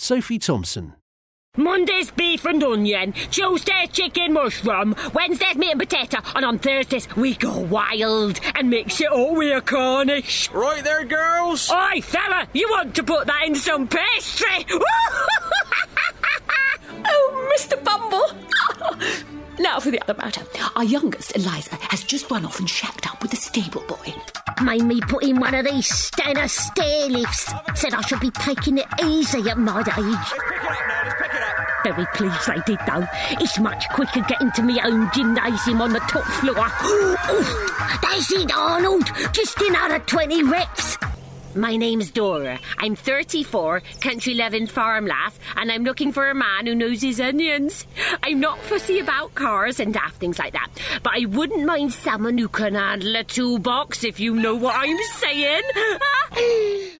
Sophie Thompson. Monday's beef and onion, Tuesday's chicken mushroom, Wednesday's meat and potato, and on Thursdays we go wild and mix it all with a Cornish. Right there, girls. Oi, fella, you want to put that in some pastry? Oh, Mr. Bumble. Now for the other matter. Our youngest, Eliza, has just run off and shacked up with the stable boy. Made me put in one of these Stanner stair lifts. Said I should be taking it easy at my age. Let's pick it up now, let's pick it up. Very pleased they did, though. It's much quicker getting to my own gymnasium on the top floor. That's it, Arnold. Just another 20 reps. My name's Dora. I'm 34, country-living farm lass, and I'm looking for a man who knows his onions. I'm not fussy about cars and daft things like that, but I wouldn't mind someone who can handle a toolbox, if you know what I'm saying.